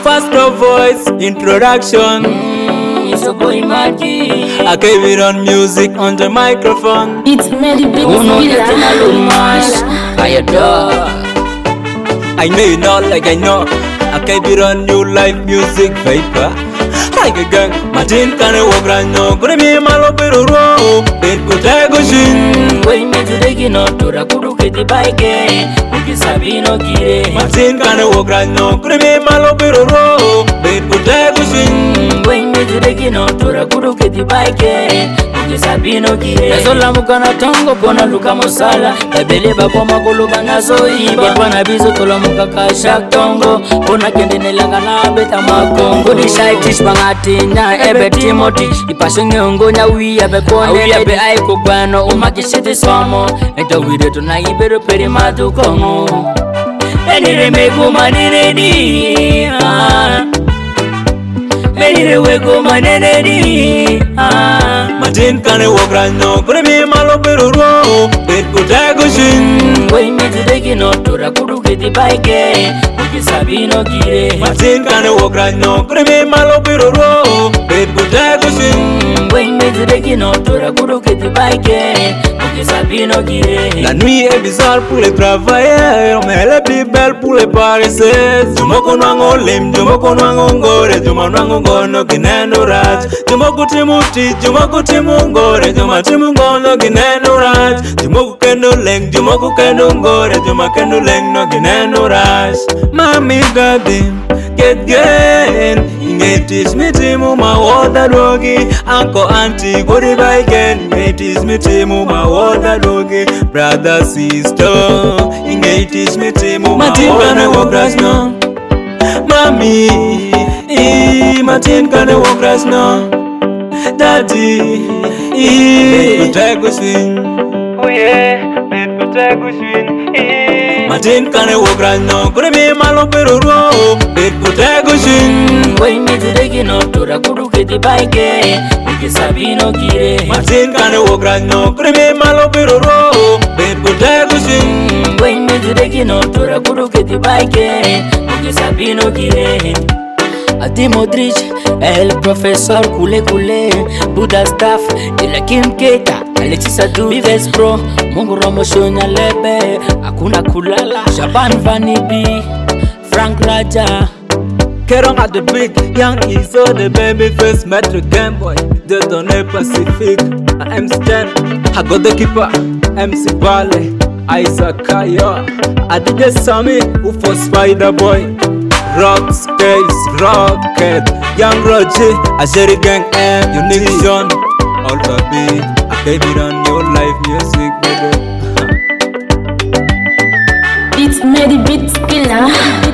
First of voice, introduction. It's a boy Maggie. I gave it on music on the microphone. It's Mary Big I adore. I know you not like I know. I gave it on new live music, vapor. Like a gang, Martin can't walk right now. Gonna be my little row. It could take a shin. When me to the kino to the kudu kiti bike. Uki sabino kire. Martin can't walk right now. Gonna be my little row. It could take a shin. When me to the kino to the kudu kiti bike. Uki sabino kire. Nazola mukana tongo kona luka mosala. Ebele bako makulu banazo iba. Bwana bizo tolo mukaka shak tongo. Kona kende nelanga na beta makongo. Di shaitish bangatina ebe Timothy. Ipashe ngongonya wiya be kone. Wiya be aiko kwano umakishiti somo. Ento wide tuna ibero peri matu kongo. Enire meko manenedi. Enire weko manenedi. Martin can't walk right now. Gonna be my little row. It could take a shin. When me to the kino to the kudu kiti bike. Uki sabino kire. Martin can't walk right now. Gonna be my little row. It could take a shin. When me to the kino to the kudu kiti bike. Uki sabino kire. La nuit est bizarre pour les travailleurs, mais elle est plus belle pour les paresseux. Jumoko nwango lim, jumoko nwango ngore, juma nwango ngono ginendo raj. Jumoko timuti, jumoko timungore, juma timungono ginendo raj. Jumoko kendo leng, jumoko kendo ngore, juma kendo leng no ginendo raj. Mami daddy, get gain. It is me timu ma water doggy. Uncle auntie go to buy again. It is me timu ma water doggy. Brother sister, it is me timu ma water doggy. No, mommy, Martin can't walk grass no. Daddy, it could take a swing. Oh yeah, it could take a swing. Martin can't walk right now. Gonna be my little row. It could take a swing. When me to the kino to the kudu kiti bike. Uki sabino kire. Martin can't walk right now. Gonna be my little row. It could take a swing. When me to the kino to the kudu kiti bike. Uki sabino kire. Adi Modric, el professor kule kule. Buddha staff, ila Kim Keta. Alexis Adu, Vives Pro, Mungu Romo Shonya Lebe. Hakuna kulala, Shaban Vanibi, Frank Raja. Kerong at the beat, young Iso, the baby face, Metro Game Boy, the Donne Pacific, MC Stan, I got the keeper, MC Vale, Isaac Kaya, I did the Sammy, who for Spider Boy, Rock Space, Rocket, Young Roger, Azeri Gang M, Unique John, Alpha B, I gave it on your live music, baby. It's Mary Big Killer.